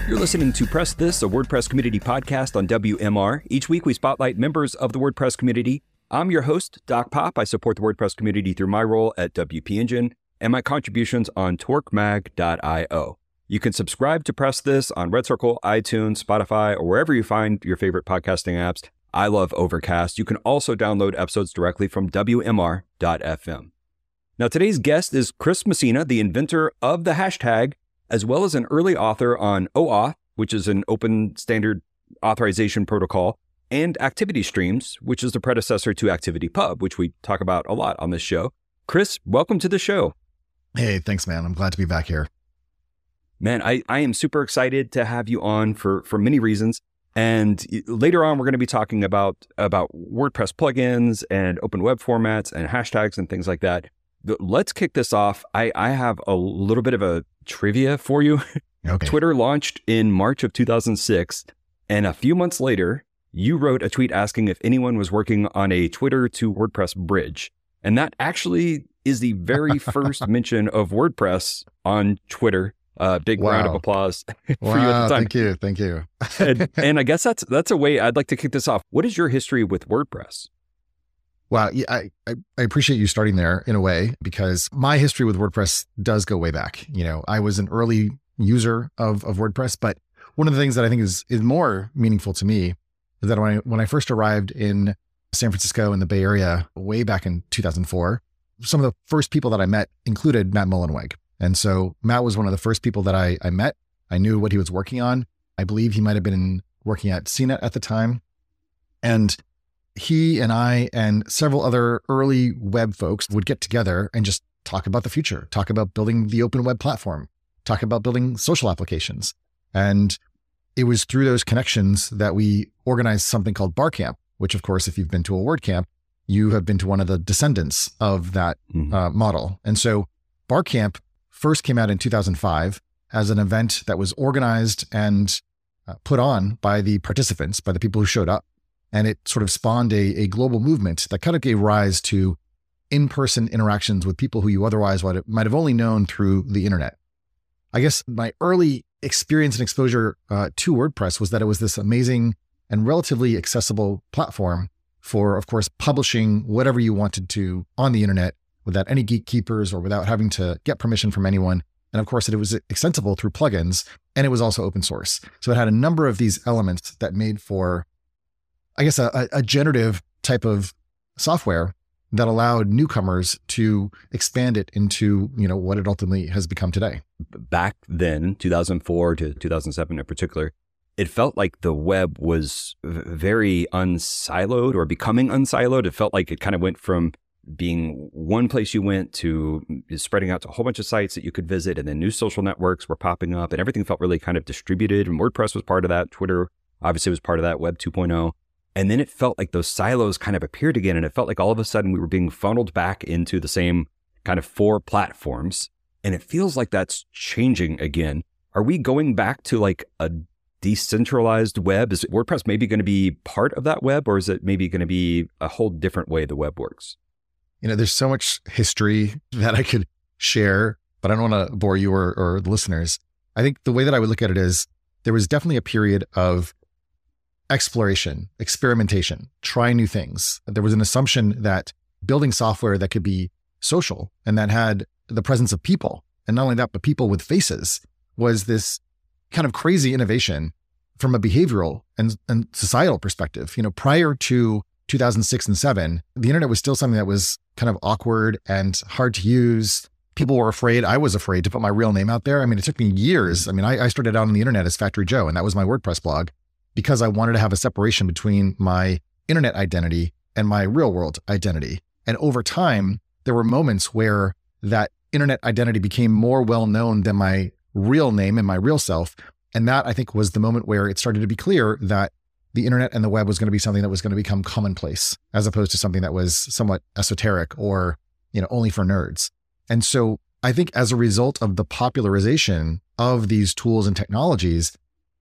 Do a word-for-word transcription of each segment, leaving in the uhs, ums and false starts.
You're listening to Press This, a WordPress community podcast on W M R. Each week we spotlight members of the WordPress community. I'm your host, Doc Pop. I support the WordPress community through my role at W P Engine and my contributions on torque mag dot io. You can subscribe to Press This on Red Circle, iTunes, Spotify, or wherever you find your favorite podcasting apps. I love Overcast. You can also download episodes directly from W M R dot f m. Now, today's guest is Chris Messina, the inventor of the hashtag, as well as an early author on OAuth, which is an open standard authorization protocol, and Activity Streams, which is the predecessor to ActivityPub, which we talk about a lot on this show. Chris, welcome to the show. Hey, thanks, man. I'm glad to be back here. Man, I, I am super excited to have you on for, for many reasons. And later on, we're going to be talking about, about WordPress plugins and open web formats and hashtags and things like that. Let's kick this off. I, I have a little bit of a trivia for you. Okay. Twitter launched in March of two thousand six, and a few months later, you wrote a tweet asking if anyone was working on a Twitter to WordPress bridge. And that actually is the very first mention of WordPress on Twitter. Uh, big Wow. round of applause for Wow, you at the time. thank you, thank you. and, and I guess that's that's a way I'd like to kick this off. What is your history with WordPress? Wow, yeah, I, I I appreciate you starting there in a way, because my history with WordPress does go way back. You know, I was an early user of, of WordPress, but one of the things that I think is is more meaningful to me is that when I, when I first arrived in San Francisco in the Bay Area way back in two thousand four, some of the first people that I met included Matt Mullenweg. And so Matt was one of the first people that I, I met. I knew what he was working on. I believe he might have been working at C net at the time. And he and I and several other early web folks would get together and just talk about the future, talk about building the open web platform, talk about building social applications. And it was through those connections that we organized something called Barcamp, which, of course, if you've been to a WordCamp, you have been to one of the descendants of that Mm-hmm. uh, model. And so Barcamp first came out in two thousand five as an event that was organized and uh, put on by the participants, by the people who showed up. And it sort of spawned a, a global movement that kind of gave rise to in-person interactions with people who you otherwise might have only known through the internet. I guess my early experience and exposure uh, to WordPress was that it was this amazing and relatively accessible platform for, of course, publishing whatever you wanted to on the internet without any gatekeepers or without having to get permission from anyone. And of course, it was extensible through plugins, and it was also open source. So it had a number of these elements that made for, I guess, a, a generative type of software that allowed newcomers to expand it into, you know, what it ultimately has become today. Back then, two thousand four to two thousand seven in particular, it felt like the web was v- very unsiloed or becoming unsiloed. It felt like it kind of went from being one place you went to spreading out to a whole bunch of sites that you could visit, and then new social networks were popping up, and everything felt really kind of distributed, and WordPress was part of that. Twitter obviously was part of that, Web two point oh. And then it felt like those silos kind of appeared again, and it felt like all of a sudden we were being funneled back into the same kind of four platforms. And it feels like that's changing again. Are we going back to like a decentralized web? Is WordPress maybe going to be part of that web, or is it maybe going to be a whole different way the web works? You know, there's so much history that I could share, but I don't want to bore you or, or the listeners. I think the way that I would look at it is there was definitely a period of exploration, experimentation, try new things. There was an assumption that building software that could be social and that had the presence of people, and not only that, but people with faces, was this kind of crazy innovation from a behavioral and, and societal perspective. You know, prior to two thousand six and seven, the internet was still something that was kind of awkward and hard to use. People were afraid. I was afraid to put my real name out there. I mean, it took me years. I mean, I, I started out on the internet as Factory Joe, and that was my WordPress blog, because I wanted to have a separation between my internet identity and my real world identity. And over time, there were moments where that internet identity became more well-known than my real name and my real self. And that, I think, was the moment where it started to be clear that the internet and the web was going to be something that was going to become commonplace, as opposed to something that was somewhat esoteric or, you know, only for nerds. And so I think as a result of the popularization of these tools and technologies,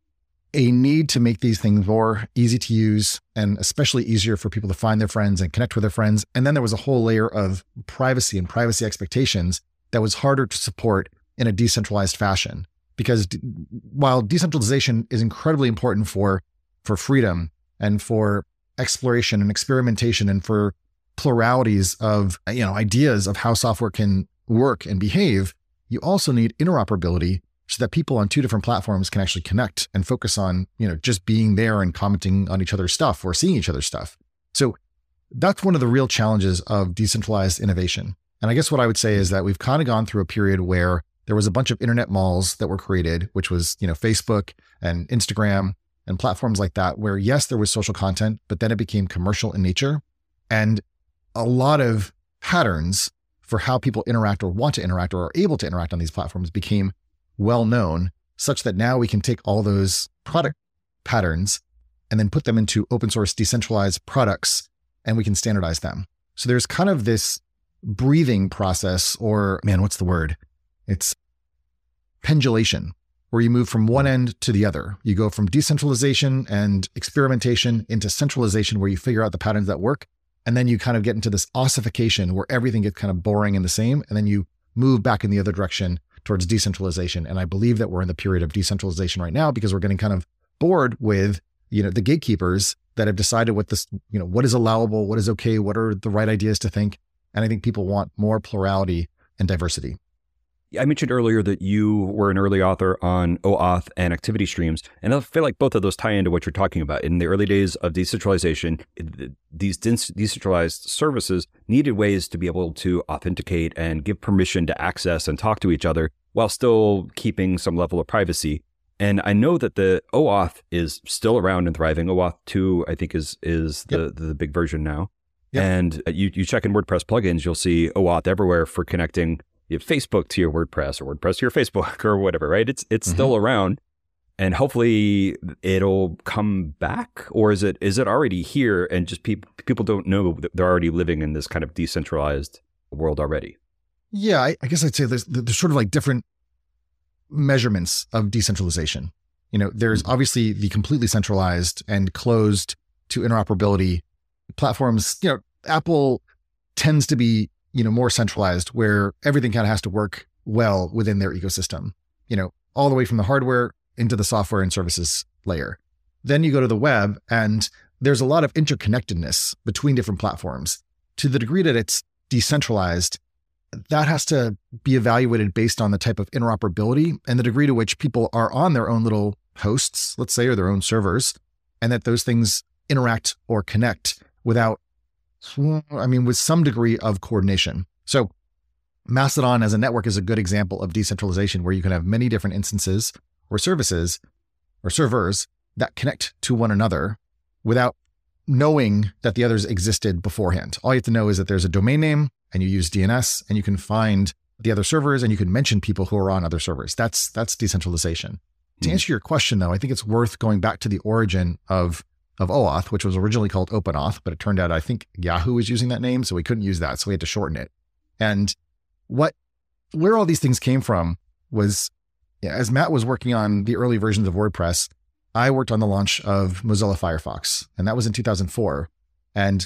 a need to make these things more easy to use and especially easier for people to find their friends and connect with their friends. And then there was a whole layer of privacy and privacy expectations that was harder to support in a decentralized fashion. because d- while decentralization is incredibly important for, for freedom and for exploration and experimentation and for pluralities of, you know, ideas of how software can work and behave, you also need interoperability so that people on two different platforms can actually connect and focus on, you know, just being there and commenting on each other's stuff or seeing each other's stuff. So that's one of the real challenges of decentralized innovation. And I guess what I would say is that we've kind of gone through a period where there was a bunch of internet malls that were created, which was, you know, Facebook and Instagram and platforms like that, where yes, there was social content, but then it became commercial in nature. And a lot of patterns for how people interact or want to interact or are able to interact on these platforms became well known, such that now we can take all those product patterns and then put them into open source decentralized products, and we can standardize them. So there's kind of this breathing process, or man, what's the word? It's pendulation, where you move from one end to the other. You go from decentralization and experimentation into centralization, where you figure out the patterns that work. And then you kind of get into this ossification where everything gets kind of boring and the same. And then you move back in the other direction towards decentralization. And I believe that we're in the period of decentralization right now because we're getting kind of bored with, you know, the gatekeepers that have decided what this, you know, what is allowable, what is okay, what are the right ideas to think. And I think people want more plurality and diversity. I mentioned earlier that you were an early author on OAuth and activity streams, and I feel like both of those tie into what you're talking about. In the early days of decentralization, these decentralized services needed ways to be able to authenticate and give permission to access and talk to each other while still keeping some level of privacy. And I know that the OAuth is still around and thriving. OAuth two, I think, is is the, yep. the big version now. Yep. And you, you check in WordPress plugins, you'll see OAuth everywhere for connecting you have Facebook to your WordPress or WordPress to your Facebook or whatever, right? It's it's mm-hmm. still around, and hopefully it'll come back, or is it is it already here and just people people don't know that they're already living in this kind of decentralized world already? Yeah, I, I guess I'd say there's there's sort of like different measurements of decentralization. You know, there's mm-hmm. obviously the completely centralized and closed to interoperability platforms. You know, Apple tends to be, you know, more centralized, where everything kind of has to work well within their ecosystem, you know, all the way from the hardware into the software and services layer. Then you go to the web, and there's a lot of interconnectedness between different platforms. To the degree that it's decentralized, that has to be evaluated based on the type of interoperability and the degree to which people are on their own little hosts, let's say, or their own servers, and that those things interact or connect without I mean, with some degree of coordination. So Mastodon as a network is a good example of decentralization, where you can have many different instances or services or servers that connect to one another without knowing that the others existed beforehand. All you have to know is that there's a domain name, and you use D N S, and you can find the other servers, and you can mention people who are on other servers. That's that's decentralization. Mm-hmm. To answer your question, though, I think it's worth going back to the origin of of OAuth, which was originally called OpenAuth, but it turned out I think Yahoo was using that name, so we couldn't use that, so we had to shorten it. And what, where all these things came from was, yeah, as Matt was working on the early versions of WordPress, I worked on the launch of Mozilla Firefox, and that was in two thousand four. And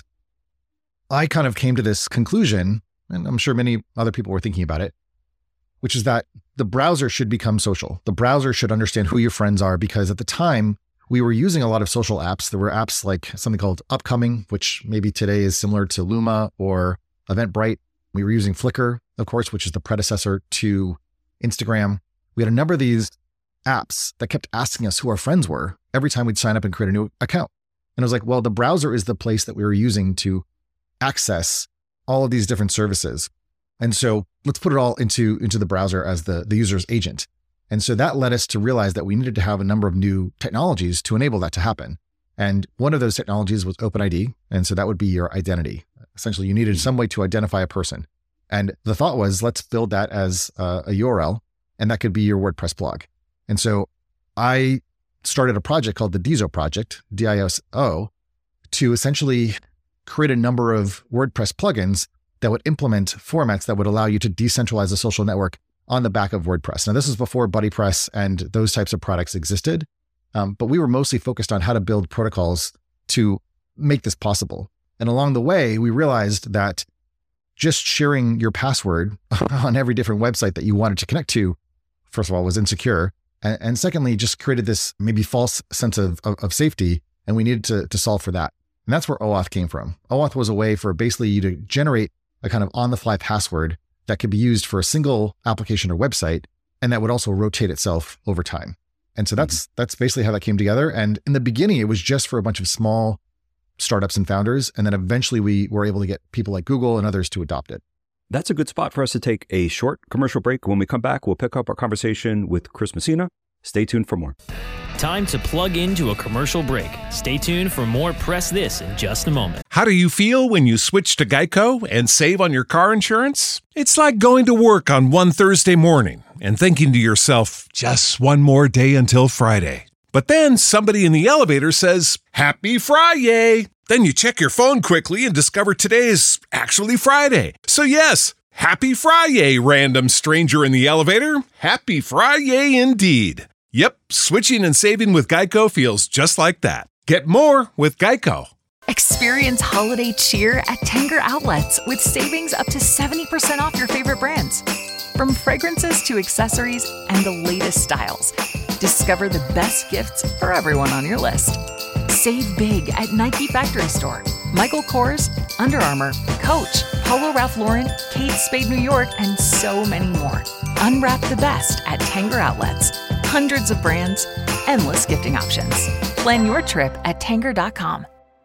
I kind of came to this conclusion, and I'm sure many other people were thinking about it, which is that the browser should become social. The browser should understand who your friends are, because at the time, we were using a lot of social apps. There were apps like something called Upcoming, which maybe today is similar to Luma or Eventbrite. We were using Flickr, of course, which is the predecessor to Instagram. We had a number of these apps that kept asking us who our friends were every time we'd sign up and create a new account. And I was like, well, the browser is the place that we were using to access all of these different services. And so let's put it all into, into the browser as the, the user's agent. And so that led us to realize that we needed to have a number of new technologies to enable that to happen. And one of those technologies was OpenID. And so that would be your identity. Essentially, you needed some way to identify a person. And the thought was, let's build that as a, a U R L, and that could be your WordPress blog. And so I started a project called the Diso project, D I S O, to essentially create a number of WordPress plugins that would implement formats that would allow you to decentralize a social network on the back of WordPress. Now, this is before BuddyPress and those types of products existed, um, but we were mostly focused on how to build protocols to make this possible. And along the way, we realized that just sharing your password on every different website that you wanted to connect to, first of all, was insecure. And, and secondly, just created this maybe false sense of, of, of safety. And we needed to, to solve for that. And that's where OAuth came from. OAuth was a way for basically you to generate a kind of on-the-fly password that could be used for a single application or website, and that would also rotate itself over time. And so that's mm-hmm. that's basically how that came together. And in the beginning, it was just for a bunch of small startups and founders. And then eventually we were able to get people like Google and others to adopt it. That's a good spot for us to take a short commercial break. When we come back, we'll pick up our conversation with Chris Messina. Stay tuned for more. Time to plug into a commercial break. Stay tuned for more Press This in just a moment. How do you feel when you switch to Geico and save on your car insurance? It's like going to work on one Thursday morning and thinking to yourself, just one more day until Friday. But then somebody in the elevator says, Happy Friday! Then you check your phone quickly and discover today is actually Friday. So yes, Happy Friday, random stranger in the elevator. Happy Friday indeed. Yep, switching and saving with Geico feels just like that. Get more with Geico. Experience holiday cheer at Tanger Outlets with savings up to seventy percent off your favorite brands. From fragrances to accessories and the latest styles, discover the best gifts for everyone on your list. Save big at Nike Factory Store, Michael Kors, Under Armour, Coach, Polo Ralph Lauren, Kate Spade New York, and so many more. Unwrap the best at Tanger Outlets. Hundreds of brands, endless gifting options. Plan your trip at tanger dot com.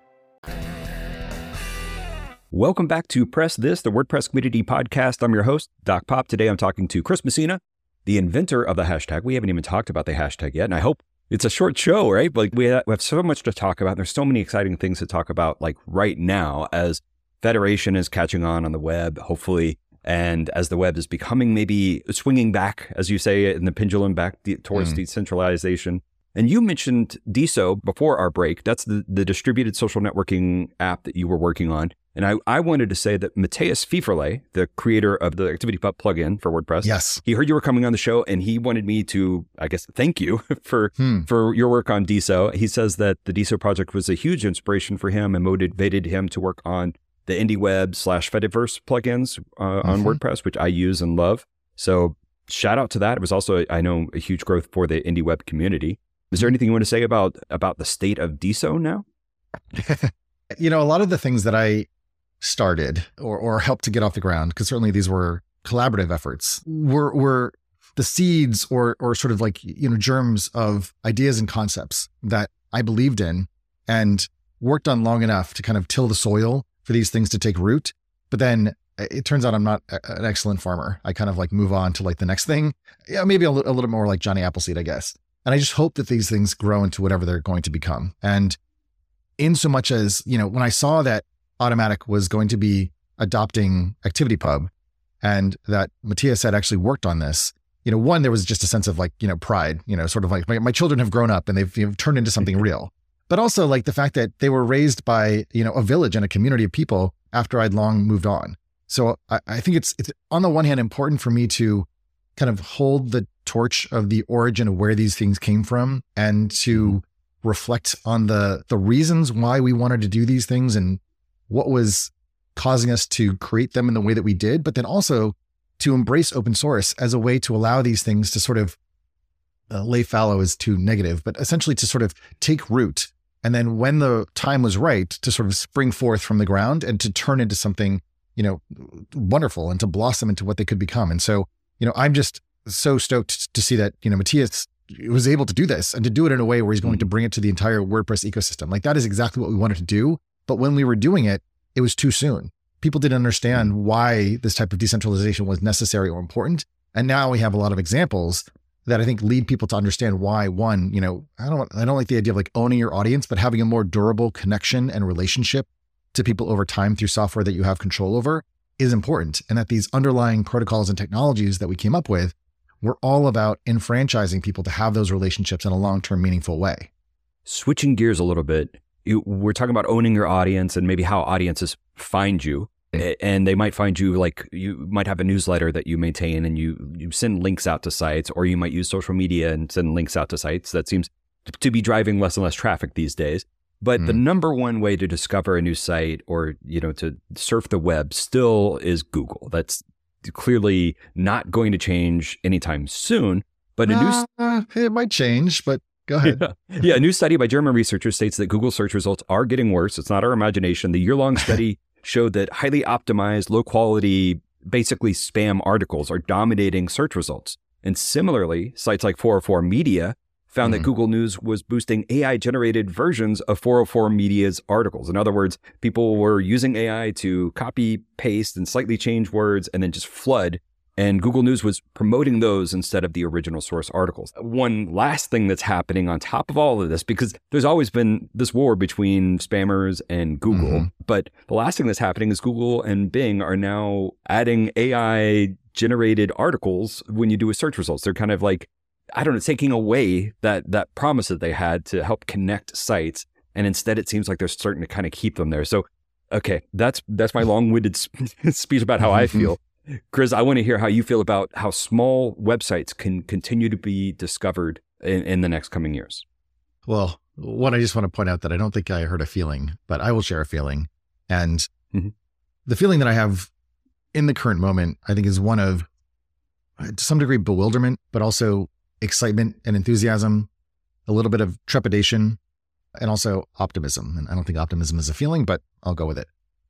Welcome back to Press This, the WordPress community podcast. I'm your host, Doc Pop. Today I'm talking to Chris Messina, the inventor of the hashtag. We haven't even talked about the hashtag yet, and I hope it's a short show, right? Like we have so much to talk about. There's so many exciting things to talk about, like right now, as Federation is catching on on the web, hopefully, and as the web is becoming maybe swinging back, as you say, in the pendulum back de- towards mm. decentralization. And you mentioned D S O before our break. That's the, the distributed social networking app that you were working on. And I, I wanted to say that Matthias Fieferle, the creator of the ActivityPub plugin for WordPress, yes, he heard you were coming on the show and he wanted me to, I guess, thank you for hmm. for your work on D S O. He says that the D S O project was a huge inspiration for him and motivated him to work on the IndieWeb slash Fediverse plugins uh, mm-hmm. on WordPress, which I use and love. So shout out to that. It was also, I know, a huge growth for the IndieWeb community. Is there anything you want to say about about the state of D S O now? You know, a lot of the things that I started or or helped to get off the ground, because certainly these were collaborative efforts, were were the seeds or or sort of like, you know, germs of ideas and concepts that I believed in and worked on long enough to kind of till the soil for these things to take root. But then it turns out I'm not a, an excellent farmer. I kind of like move on to like the next thing. Yeah, maybe a, li- a little more like Johnny Appleseed, I guess. And I just hope that these things grow into whatever they're going to become. And in so much as, you know, when I saw that Automattic was going to be adopting ActivityPub and that Matthias had actually worked on this, you know, one, there was just a sense of like, you know, pride, you know, sort of like my, my children have grown up and they've, you know, turned into something real. But also like the fact that they were raised by, you know, a village and a community of people after I'd long moved on. So I, I think it's, it's on the one hand important for me to kind of hold the torch of the origin of where these things came from and to reflect on the the reasons why we wanted to do these things and what was causing us to create them in the way that we did, but then also to embrace open source as a way to allow these things to sort of uh, lay fallow is too negative, but essentially to sort of take root. And then when the time was right to sort of spring forth from the ground and to turn into something, you know, wonderful and to blossom into what they could become. And so, you know, I'm just so stoked to see that, you know, Matthias was able to do this and to do it in a way where he's going to bring it to the entire WordPress ecosystem. Like that is exactly what we wanted to do. But when we were doing it, it was too soon. People didn't understand why this type of decentralization was necessary or important. And now we have a lot of examples that I think lead people to understand why, one, you know, I don't, I don't like the idea of like owning your audience, but having a more durable connection and relationship to people over time through software that you have control over is important. And that these underlying protocols and technologies that we came up with were all about enfranchising people to have those relationships in a long-term meaningful way. Switching gears a little bit, you, we're talking about owning your audience and maybe how audiences find you. And they might find you like you might have a newsletter that you maintain and you, you send links out to sites, or you might use social media and send links out to sites. That seems to be driving less and less traffic these days. But mm. the number one way to discover a new site or, you know, to surf the web still is Google. That's clearly not going to change anytime soon. But a new uh, it might change, but go ahead. Yeah. yeah, a new study by German researchers states that Google search results are getting worse. It's not our imagination. The year-long study showed that highly optimized, low-quality, basically spam articles are dominating search results. And similarly, sites like four oh four Media found mm-hmm. that Google News was boosting A I-generated versions of four oh four Media's articles. In other words, people were using A I to copy, paste, and slightly change words and then just flood. And Google News was promoting those instead of the original source articles. One last thing that's happening on top of all of this, because there's always been this war between spammers and Google, mm-hmm. but the last thing that's happening is Google and Bing are now adding A I-generated articles when you do a search results. They're kind of like, I don't know, taking away that that promise that they had to help connect sites. And instead, it seems like they're starting to kind of keep them there. So, okay, that's that's my long-winded speech about how I feel. Chris, I want to hear how you feel about how small websites can continue to be discovered in, in the next coming years. Well, one, I just want to point out that I don't think I heard a feeling, but I will share a feeling. And mm-hmm. the feeling that I have in the current moment, I think, is one of, to some degree, bewilderment, but also excitement and enthusiasm, a little bit of trepidation, and also optimism. And I don't think optimism is a feeling, but I'll go with it.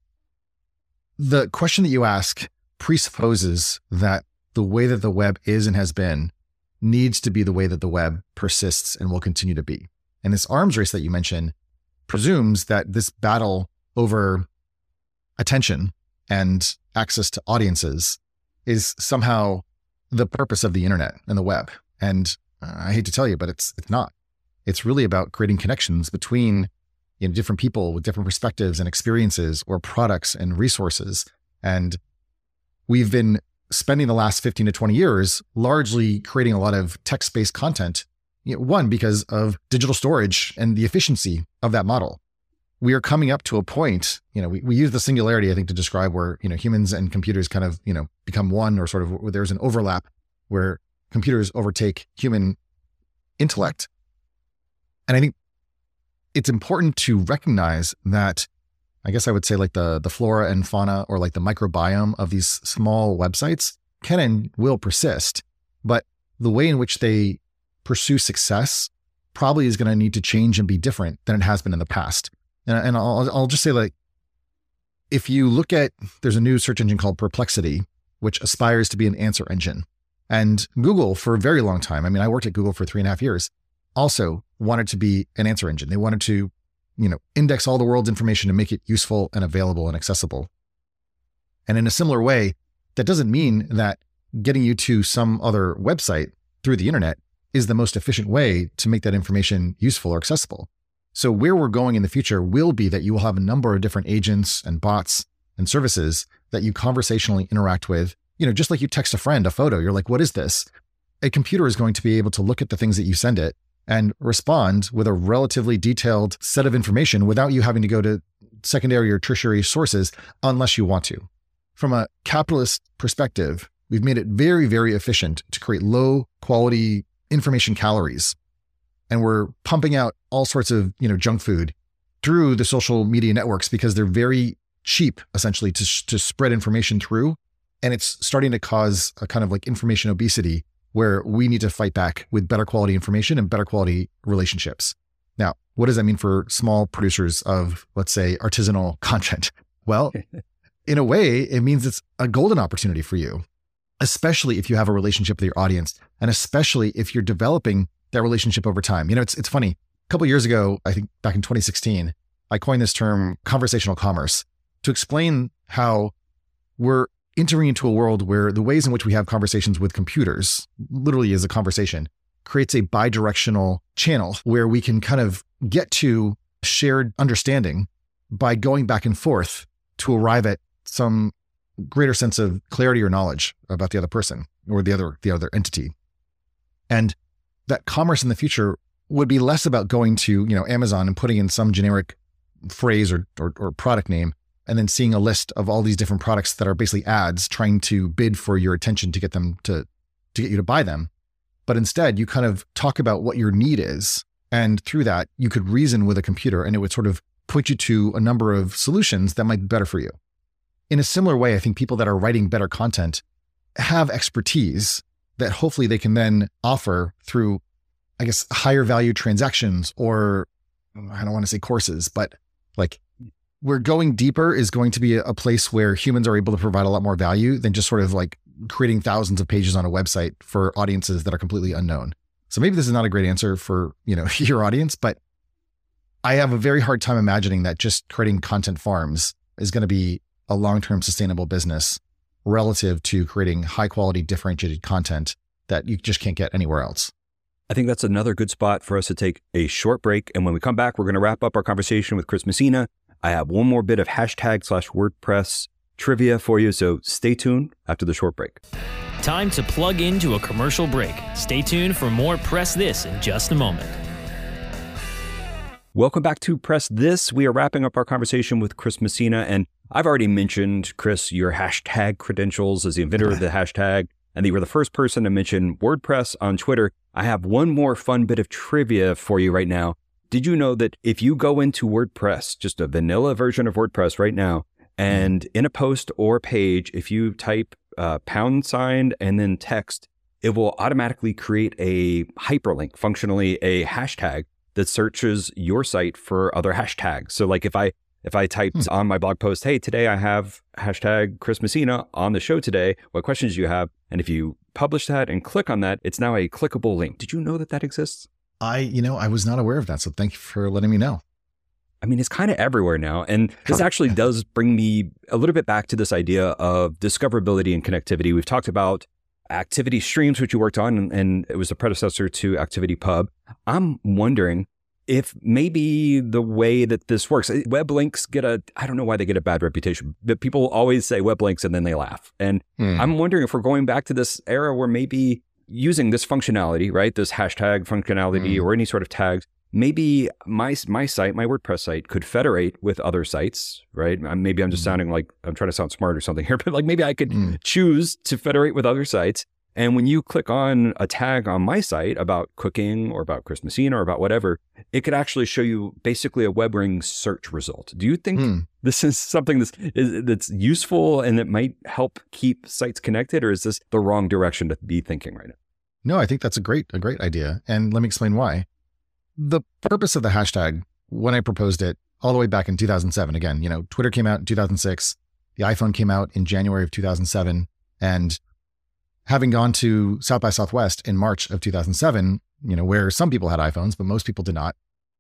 The question that you ask presupposes that the way that the web is and has been needs to be the way that the web persists and will continue to be. And this arms race that you mentioned presumes that this battle over attention and access to audiences is somehow the purpose of the internet and the web. And uh, I hate to tell you, but it's it's not. It's really about creating connections between, you know, different people with different perspectives and experiences or products and resources. And we've been spending the last fifteen to twenty years largely creating a lot of text-based content. You know, one, because of digital storage and the efficiency of that model. We are coming up to a point, you know, we, we use the singularity, I think, to describe where, you know, humans and computers kind of, you know, become one, or sort of there's an overlap where computers overtake human intellect. And I think it's important to recognize that, I guess I would say, like the, the flora and fauna, or like the microbiome of these small websites can and will persist, but the way in which they pursue success probably is going to need to change and be different than it has been in the past. And, and I'll, I'll just say, like, if you look at, there's a new search engine called Perplexity, which aspires to be an answer engine. And Google, for a very long time, I mean, I worked at Google for three and a half years, also wanted to be an answer engine. They wanted to, you know, index all the world's information and make it useful and available and accessible. And in a similar way, that doesn't mean that getting you to some other website through the internet is the most efficient way to make that information useful or accessible. So where we're going in the future will be that you will have a number of different agents and bots and services that you conversationally interact with. You know, just like you text a friend a photo, you're like, what is this? A computer is going to be able to look at the things that you send it and respond with a relatively detailed set of information without you having to go to secondary or tertiary sources unless you want to. From a capitalist perspective, we've made it very, very efficient to create low quality information calories. And we're pumping out all sorts of, you know, junk food through the social media networks because they're very cheap, essentially, to, to spread information through. And it's starting to cause a kind of like information obesity where we need to fight back with better quality information and better quality relationships. Now, what does that mean for small producers of, let's say, artisanal content? Well, in a way, it means it's a golden opportunity for you, especially if you have a relationship with your audience, and especially if you're developing that relationship over time. You know, it's it's funny. A couple of years ago, I think back in twenty sixteen, I coined this term conversational commerce to explain how we're entering into a world where the ways in which we have conversations with computers, literally as a conversation, creates a bidirectional channel where we can kind of get to shared understanding by going back and forth to arrive at some greater sense of clarity or knowledge about the other person or the other the other entity. And that commerce in the future would be less about going to, you know, Amazon and putting in some generic phrase or, or, or product name, and then seeing a list of all these different products that are basically ads trying to bid for your attention to get them to, to get you to buy them. But instead, you kind of talk about what your need is. And through that, you could reason with a computer and it would sort of point you to a number of solutions that might be better for you. In a similar way, I think people that are writing better content have expertise that hopefully they can then offer through, I guess, higher value transactions, or I don't want to say courses, but like where going deeper is going to be a place where humans are able to provide a lot more value than just sort of like creating thousands of pages on a website for audiences that are completely unknown. So maybe this is not a great answer for, you know, your audience, but I have a very hard time imagining that just creating content farms is going to be a long-term sustainable business relative to creating high quality differentiated content that you just can't get anywhere else. I think that's another good spot for us to take a short break. And when we come back, we're going to wrap up our conversation with Chris Messina. I have one more bit of hashtag slash WordPress trivia for you. So stay tuned after the short break. Time to plug into a commercial break. Stay tuned for more Press This in just a moment. Welcome back to Press This. We are wrapping up our conversation with Chris Messina. And I've already mentioned, Chris, your hashtag credentials as the inventor of the hashtag. And you were the first person to mention WordPress on Twitter. I have one more fun bit of trivia for you right now. Did you know that if you go into WordPress, just a vanilla version of WordPress right now, and in a post or page, if you type uh, pound sign and then text, it will automatically create a hyperlink, functionally a hashtag that searches your site for other hashtags. So like if I If I typed hmm. on my blog post, hey, today I have hashtag Chris Messina on the show today, what questions do you have? And if you publish that and click on that, it's now a clickable link. Did you know that that exists? I, you know, I was not aware of that. So thank you for letting me know. I mean, it's kind of everywhere now. And this actually does bring me a little bit back to this idea of discoverability and connectivity. We've talked about Activity Streams, which you worked on, and, and it was the predecessor to Activity Pub. I'm wondering if maybe the way that this works, web links get a, I don't know why they get a bad reputation, but people always say web links and then they laugh. And hmm. I'm wondering if we're going back to this era where maybe using this functionality, right? This hashtag functionality hmm. or any sort of tags, maybe my my site, my WordPress site could federate with other sites, right? Maybe I'm just hmm. sounding like I'm trying to sound smart or something here, but like maybe I could hmm. choose to federate with other sites. And when you click on a tag on my site about cooking or about Chris Messina or about whatever, it could actually show you basically a WebRing search result. Do you think mm. this is something that's, is, that's useful and that might help keep sites connected, or is this the wrong direction to be thinking right now? No, I think that's a great, a great idea. And let me explain why. The purpose of the hashtag, when I proposed it all the way back in two thousand seven, again, you know, Twitter came out in two thousand six, the iPhone came out in January of two thousand seven, and having gone to South by Southwest in March of two thousand seven, you know, where some people had iPhones, but most people did not,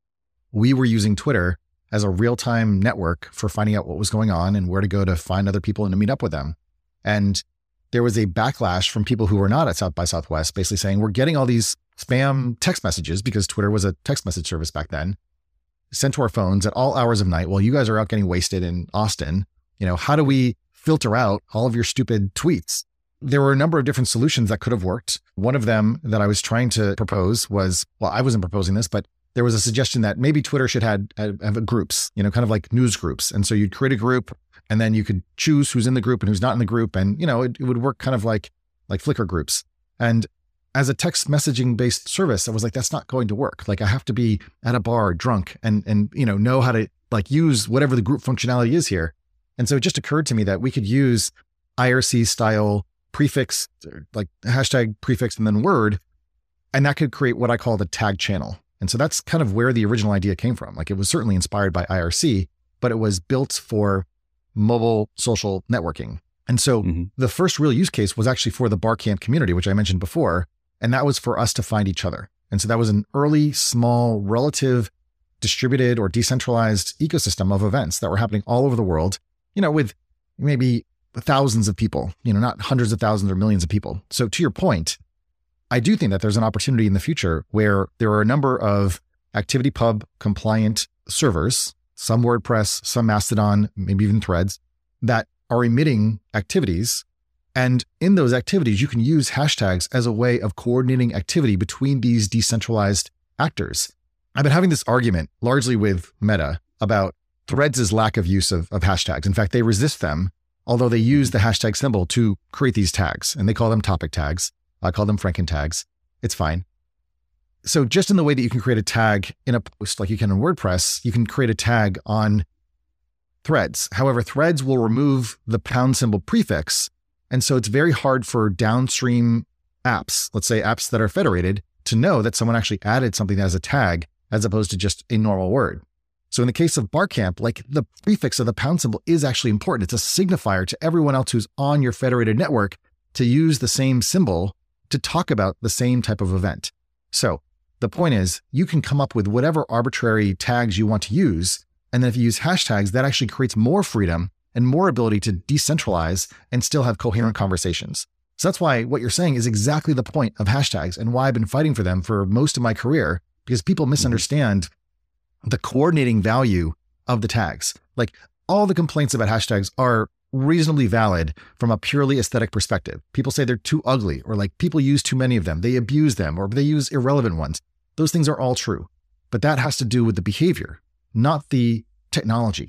we were using Twitter as a real-time network for finding out what was going on and where to go to find other people and to meet up with them. And there was a backlash from people who were not at South by Southwest, basically saying, we're getting all these spam text messages, because Twitter was a text message service back then, sent to our phones at all hours of night while you guys are out getting wasted in Austin. You know, how do we filter out all of your stupid tweets? There were a number of different solutions that could have worked. One of them that I was trying to propose was, well, I wasn't proposing this, but there was a suggestion that maybe Twitter should have, have groups, you know, kind of like news groups. And so you'd create a group and then you could choose who's in the group and who's not in the group. And, you know, it, it would work kind of like, like Flickr groups. And as a text messaging based service, I was like, that's not going to work. Like I have to be at a bar drunk and, and, you know, know how to like use whatever the group functionality is here. And so it just occurred to me that we could use I R C style prefix, like hashtag prefix and then word, and that could create what I call the tag channel. And so that's kind of where the original idea came from. Like it was certainly inspired by I R C, but it was built for mobile social networking. And so mm-hmm. the first real use case was actually for the Barcamp community, which I mentioned before, and that was for us to find each other. And so that was an early, small, relative, distributed or decentralized ecosystem of events that were happening all over the world, you know, with maybe thousands of people, you know, not hundreds of thousands or millions of people. So to your point, I do think that there's an opportunity in the future where there are a number of ActivityPub compliant servers, some WordPress, some Mastodon, maybe even Threads, that are emitting activities. And in those activities, you can use hashtags as a way of coordinating activity between these decentralized actors. I've been having this argument largely with Meta about Threads' lack of use of, of hashtags. In fact, they resist them, although they use the hashtag symbol to create these tags, and they call them topic tags. I call them Franken tags. It's fine. So just in the way that you can create a tag in a post like you can in WordPress, you can create a tag on Threads. However, Threads will remove the pound symbol prefix. And so it's very hard for downstream apps, let's say apps that are federated, to know that someone actually added something that has a tag as opposed to just a normal word. So in the case of Barcamp, like the prefix of the pound symbol is actually important. It's a signifier to everyone else who's on your federated network to use the same symbol to talk about the same type of event. So the point is, you can come up with whatever arbitrary tags you want to use. And then if you use hashtags, that actually creates more freedom and more ability to decentralize and still have coherent conversations. So that's why what you're saying is exactly the point of hashtags and why I've been fighting for them for most of my career, because people misunderstand the coordinating value of the tags. Like all the complaints about hashtags are reasonably valid from a purely aesthetic perspective. People say they're too ugly, or like people use too many of them, they abuse them, or they use irrelevant ones. Those things are all true, but that has to do with the behavior, not the technology.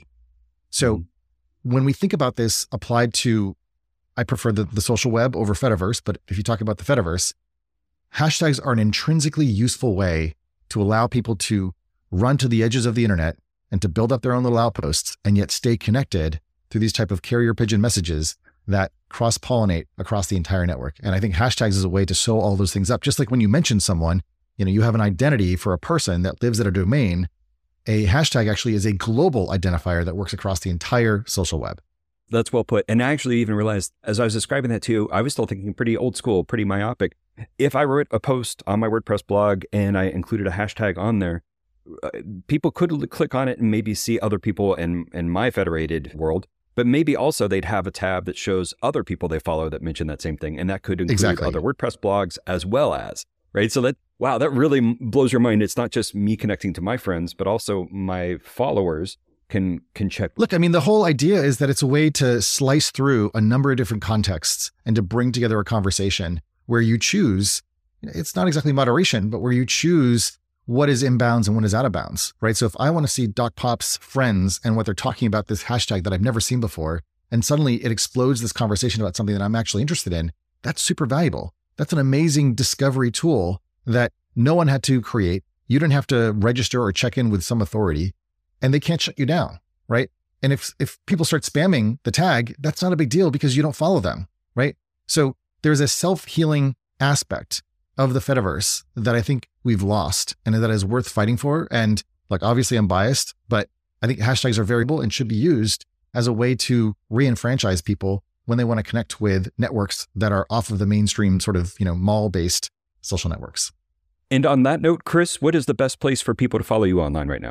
So mm-hmm. when we think about this applied to, I prefer the, the social web over Fediverse, but if you talk about the Fediverse, hashtags are an intrinsically useful way to allow people to run to the edges of the internet and to build up their own little outposts and yet stay connected through these type of carrier pigeon messages that cross-pollinate across the entire network. And I think hashtags is a way to sew all those things up. Just like when you mention someone, you know, you have an identity for a person that lives at a domain. A hashtag actually is a global identifier that works across the entire social web. That's well put. And I actually even realized, as I was describing that too, I was still thinking pretty old school, pretty myopic. If I wrote a post on my WordPress blog and I included a hashtag on there, uh, people could click on it and maybe see other people in, in my federated world, but maybe also they'd have a tab that shows other people they follow that mention that same thing. And that could include exactly. other WordPress blogs as well as, right? So that, wow, that really blows your mind. It's not just me connecting to my friends, but also my followers can can check. Look, I mean, the whole idea is that it's a way to slice through a number of different contexts and to bring together a conversation where you choose, it's not exactly moderation, but where you choose what is inbounds and what is out of bounds, right? So if I want to see Doc Pop's friends and what they're talking about this hashtag that I've never seen before, and suddenly it explodes this conversation about something that I'm actually interested in, that's super valuable. That's an amazing discovery tool that no one had to create. You didn't have to register or check in with some authority, and they can't shut you down, right? And if if people start spamming the tag, that's not a big deal because you don't follow them, right? So there's a self-healing aspect of the Fediverse that I think we've lost and that is worth fighting for. And like, obviously I'm biased, but I think hashtags are variable and should be used as a way to re-enfranchise people when they want to connect with networks that are off of the mainstream sort of, you know, mall-based social networks. And on that note, Chris, what is the best place for people to follow you online right now?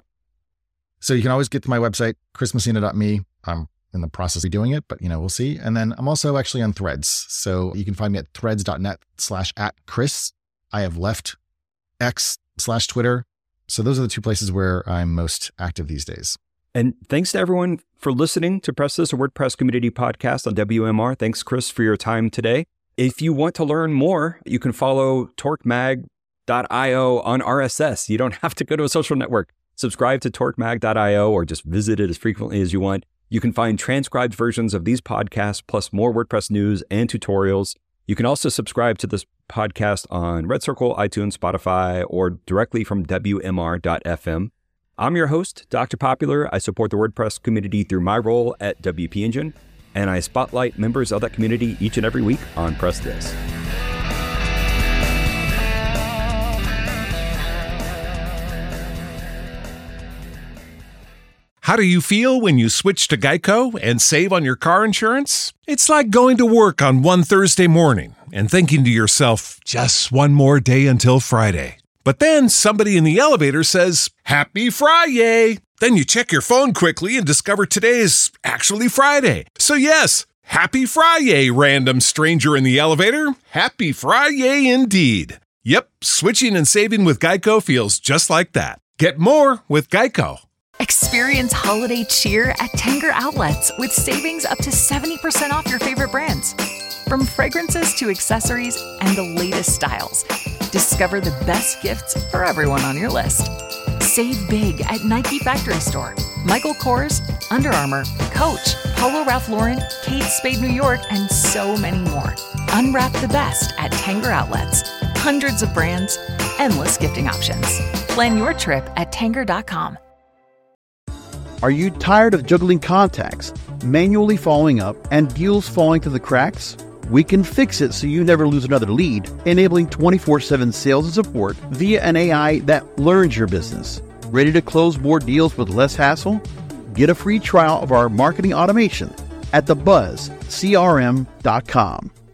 So you can always get to my website, chris messina dot me. I'm in the process of doing it, but you know, we'll see. And then I'm also actually on Threads. So you can find me at threads.net slash at Chris. I have left X slash Twitter. So those are the two places where I'm most active these days. And thanks to everyone for listening to Press This, a WordPress community podcast on W M R. Thanks, Chris, for your time today. If you want to learn more, you can follow torque mag dot io on R S S. You don't have to go to a social network. Subscribe to torque mag dot io or just visit it as frequently as you want. You can find transcribed versions of these podcasts, plus more WordPress news and tutorials. You can also subscribe to this podcast on Red Circle, iTunes, Spotify, or directly from W M R dot F M. I'm your host, Doctor Popular. I support the WordPress community through my role at W P Engine, and I spotlight members of that community each and every week on Press This. How do you feel when you switch to Geico and save on your car insurance? It's like going to work on one Thursday morning and thinking to yourself, just one more day until Friday. But then somebody in the elevator says, Happy Friday! Then you check your phone quickly and discover today is actually Friday. So yes, Happy Friday, random stranger in the elevator. Happy Friday indeed. Yep, switching and saving with Geico feels just like that. Get more with Geico. Experience holiday cheer at Tanger Outlets with savings up to seventy percent off your favorite brands. From fragrances to accessories and the latest styles, discover the best gifts for everyone on your list. Save big at Nike Factory Store, Michael Kors, Under Armour, Coach, Polo Ralph Lauren, Kate Spade New York, and so many more. Unwrap the best at Tanger Outlets. Hundreds of brands, endless gifting options. Plan your trip at tanger dot com. Are you tired of juggling contacts, manually following up, and deals falling through the cracks? We can fix it so you never lose another lead, enabling twenty-four seven sales and support via an A I that learns your business. Ready to close more deals with less hassle? Get a free trial of our marketing automation at the buzz c r m dot com.